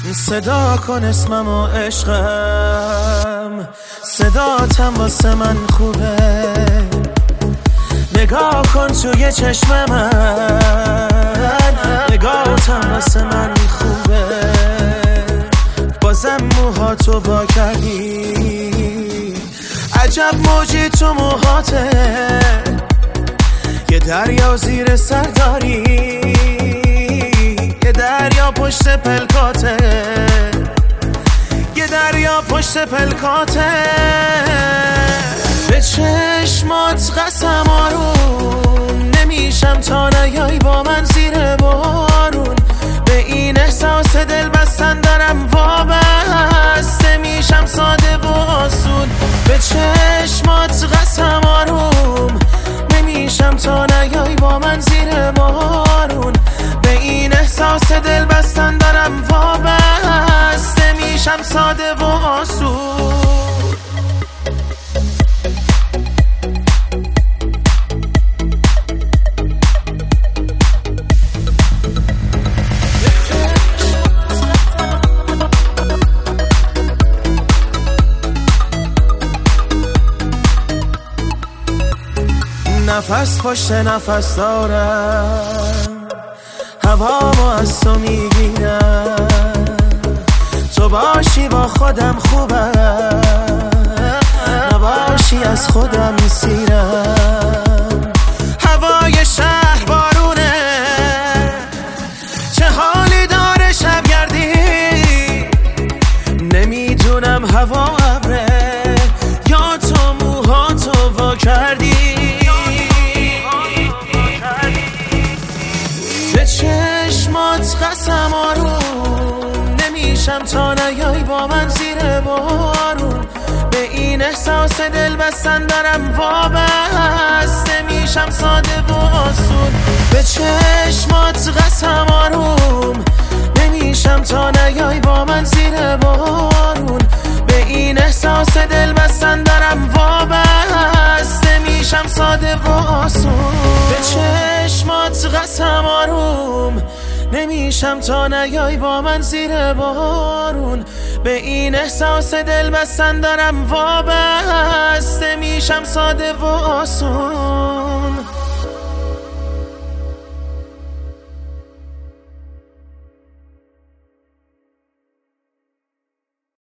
صدا کن اسممو عشقم، صداتم واسه من خوبه. نگاه کن توی چشم من، نگاهتم واسه من خوبه. بازم موهاتو وا کردی، عجب موجی تو موهاته. یه دریا زیر سر داری، یه دریا پشت پلکاته، یه دریا پشت پلکاته. به چشمات قسم آروم، نمیشم تا نیای با من زیر بارون. به این احساس دل بستن دارم وابسته میشم ساده و آسون. به چشمات قسم آروم، نمیشم تا نیای با من زیر بارون. به این احساس دل بستن دارم وابسته میشم ساده و آسون. نفس پشت نفس دارم، هوامو از تو میگیرم. تو باشی با خودم خوبم، نباشی از خودم سیرم. هوای شهر بارونه، چه حالی داره شبگردی. نمیدونم هوا ابره یا تو موهاتو وا کردی. به چشمات قسم آروم، نمیشم تا نیای با من زیر بارون. به این احساس دل بستن دارم وابسته میشم ساده و آسون. به چشمات قسم آروم، نمیشم تا نیای با من زیر بارون. به این احساس دل بستن دارم وابسته میشم ساده و آسون. به چشمات قسم آروم، نمیشم تا نیای با من زیر بارون. به این احساس دل بستن دارم وابسته میشم ساده و آسون.